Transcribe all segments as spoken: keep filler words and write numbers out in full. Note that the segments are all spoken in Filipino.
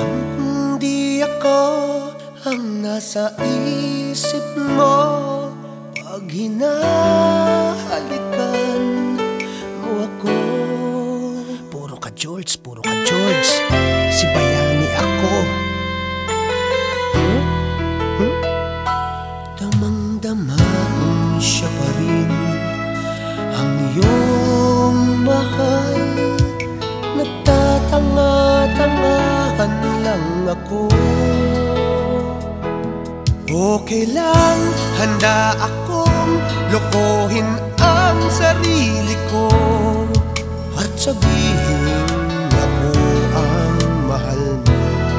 Alam kong di ako ang nasa isip mo pag hinahalikan mo ako. Puro ka George, puro ka George, si bayani ako. hmm? Hmm? Damang-dama kong siya pa rin ang iyong mahal. Nagtatanga-tangahan lang ako. Okay lang, handa akong lokohin ang sarili ko at sabihin ako ang mahal mo.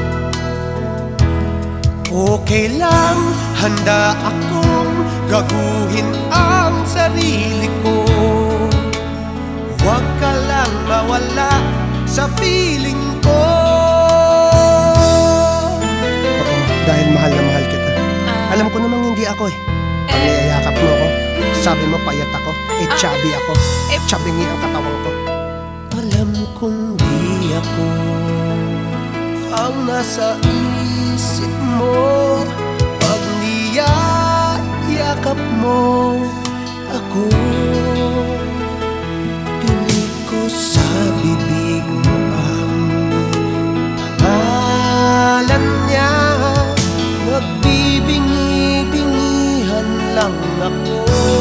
Okay lang, handa akong gaguhin ang sarili ko. Huwag ka lang mawala sa feeling ko. Oo, dahil mahal na mahal kita. uh, Alam ko namang hindi ako eh. Pag eh, niyayakap mo ako, sabi mo payat ako, eh uh, chubby ako, eh, chubingi ang katawan ko. Alam kong di ako ang nasa isip mo pag niyayakap mo ako. Sa bibig mo ang pangalan niya, nagbibingi-bingihan lang ako.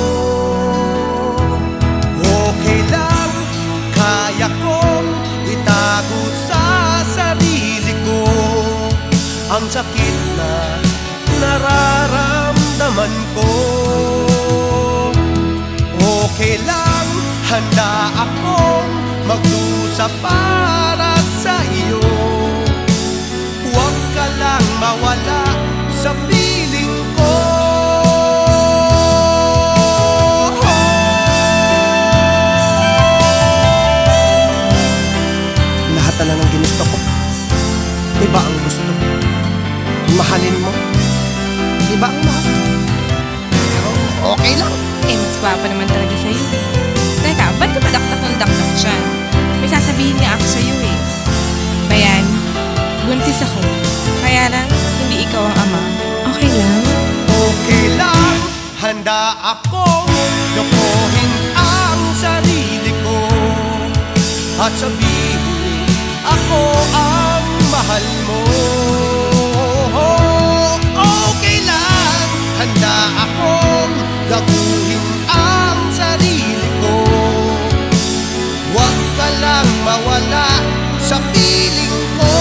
Okay lang, kaya kong itago sa sarili ko ang sakit na nararamdaman ko. Okay lang, handa akong magdusa para sa iyo. Huwag ka lang mawala sa piling ko. Lahat na lang ang ginusto ko, iba ang gusto. Mahalin mo, iba ang mahal. Pero okay lang. Eh, mas gwapa naman talaga sa'yo. Teka, ba't ka padaktak ng daktak dyan? May sasabihin nga ako sa'yo eh. Bayan, buntis ako. Kaya lang, hindi ikaw ang ama. Okay lang? Okay lang, handa akong lokohin ang sarili ko at sabihin ako ang mahal mo. Okay lang, handa akong gaguhin ang sarili ko. Huwag ka lang mawala sa piling ko.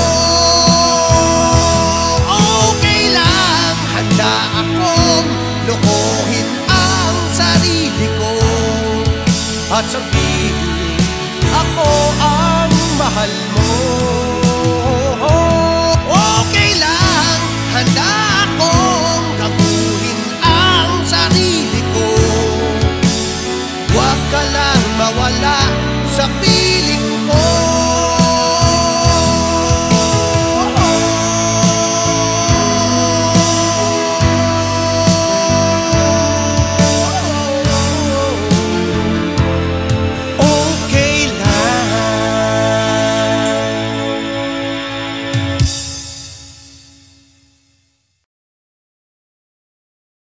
Okay lang, handa akong lokohin ang sarili ko at sabihin ako ang mahal mo.